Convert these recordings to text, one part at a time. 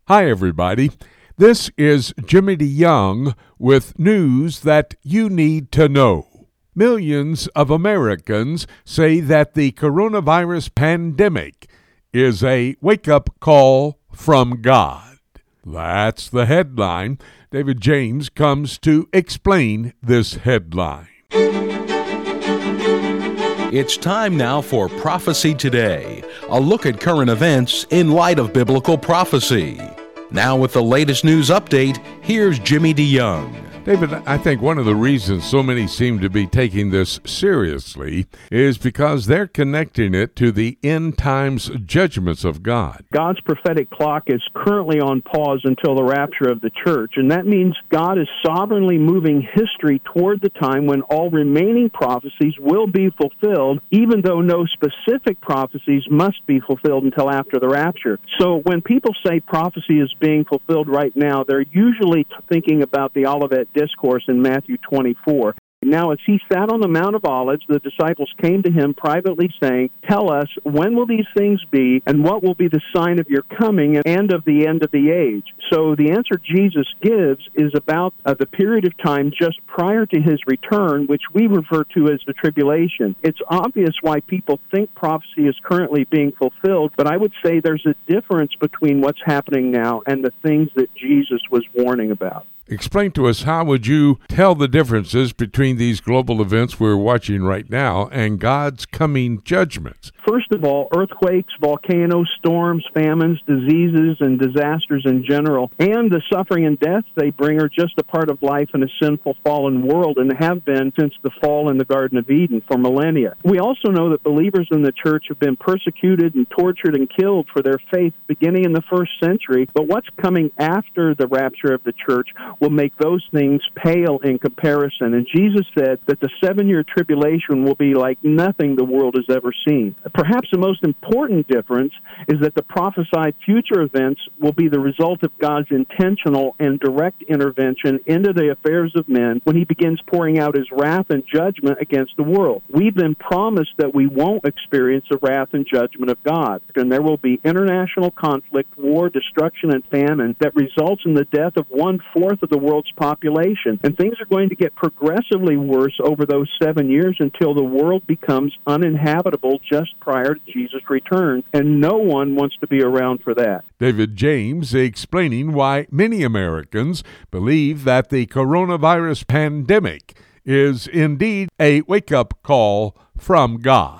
Hi, everybody. This is Jimmy DeYoung with news that you need to know. Millions of Americans say that the coronavirus pandemic is a wake-up call from God. That's the headline. David James comes to explain this headline. It's time now for Prophecy Today, a look at current events in light of biblical prophecy. Now with the latest news update, here's Jimmy DeYoung. David, I think one of the reasons so many seem to be taking this seriously is because they're connecting it to the end times judgments of God. God's prophetic clock is currently on pause until the rapture of the church, and that means God is sovereignly moving history toward the time when all remaining prophecies will be fulfilled, even though no specific prophecies must be fulfilled until after the rapture. So when people say prophecy is being fulfilled right now, they're usually thinking about the Olivet Discourse in Matthew 24. Now, as he sat on the Mount of Olives, the disciples came to him privately saying, "Tell us, when will these things be, and what will be the sign of your coming and of the end of the age?" So the answer Jesus gives is about the period of time just prior to his return, which we refer to as the tribulation. It's obvious why people think prophecy is currently being fulfilled, but I would say there's a difference between what's happening now and the things that Jesus was warning about. Explain to us, how would you tell the differences between these global events we're watching right now and God's coming judgments? First of all, earthquakes, volcanoes, storms, famines, diseases, and disasters in general, and the suffering and death they bring are just a part of life in a sinful, fallen world and have been since the fall in the Garden of Eden for millennia. We also know that believers in the church have been persecuted and tortured and killed for their faith beginning in the first century, but what's coming after the rapture of the church will make those things pale in comparison. And Jesus said that the 7-year tribulation will be like nothing the world has ever seen. Perhaps the most important difference is that the prophesied future events will be the result of God's intentional and direct intervention into the affairs of men when he begins pouring out his wrath and judgment against the world. We've been promised that we won't experience the wrath and judgment of God, and there will be international conflict, war, destruction, and famine that results in the death of 1/4 of the world's population. And things are going to get progressively worse over those 7 years until the world becomes uninhabitable just prior to Jesus' return, and no one wants to be around for that. David James explaining why many Americans believe that the coronavirus pandemic is indeed a wake-up call from God.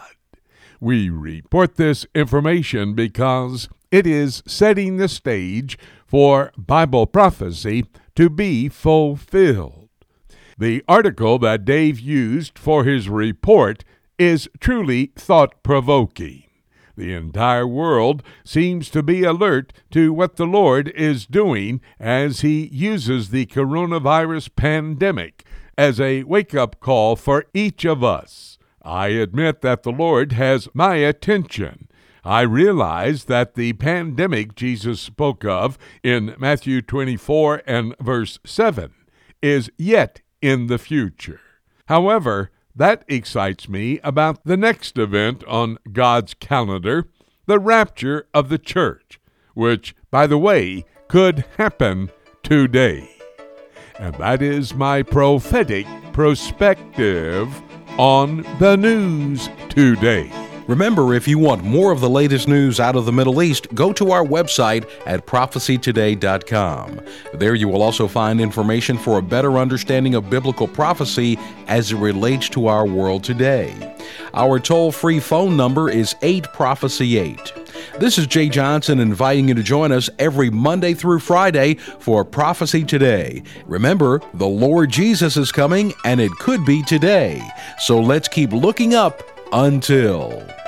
We report this information because it is setting the stage for Bible prophecy to be fulfilled. The article that Dave used for his report is truly thought-provoking. The entire world seems to be alert to what the Lord is doing as he uses the coronavirus pandemic as a wake-up call for each of us. I admit that the Lord has my attention. I realize that the pandemic Jesus spoke of in Matthew 24 and verse 7 is yet in the future. However, that excites me about the next event on God's calendar, the rapture of the church, which, by the way, could happen today. And that is my prophetic perspective on the news today. Remember, if you want more of the latest news out of the Middle East, go to our website at prophecytoday.com. There you will also find information for a better understanding of biblical prophecy as it relates to our world today. Our toll-free phone number is 8-PROPHECY-8. This is Jay Johnson inviting you to join us every Monday through Friday for Prophecy Today. Remember, the Lord Jesus is coming, and it could be today. So let's keep looking up until...